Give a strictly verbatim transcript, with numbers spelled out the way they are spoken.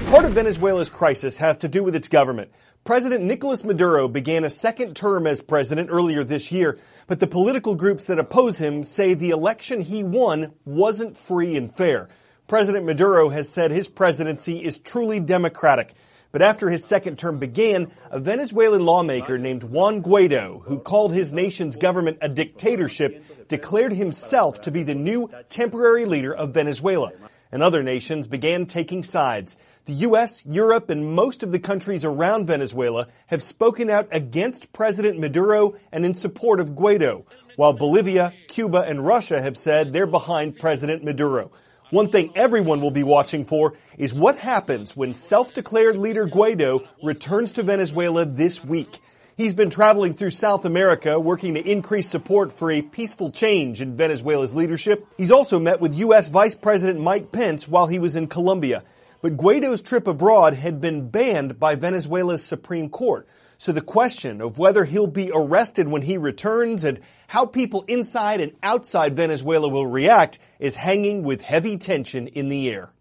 Part of Venezuela's crisis has to do with its government. President Nicolas Maduro began a second term as president earlier this year, but the political groups that oppose him say the election he won wasn't free and fair. President Maduro has said his presidency is truly democratic. But after his second term began, a Venezuelan lawmaker named Juan Guaido, who called his nation's government a dictatorship, declared himself to be the new temporary leader of Venezuela. And other nations began taking sides. The U S, Europe, and most of the countries around Venezuela have spoken out against President Maduro and in support of Guaido, while Bolivia, Cuba, and Russia have said they're behind President Maduro. One thing everyone will be watching for is what happens when self-declared leader Guaido returns to Venezuela this week. He's been traveling through South America, working to increase support for a peaceful change in Venezuela's leadership. He's also met with U S Vice President Mike Pence while he was in Colombia. But Guaido's trip abroad had been banned by Venezuela's Supreme Court. So the question of whether he'll be arrested when he returns and how people inside and outside Venezuela will react is hanging with heavy tension in the air.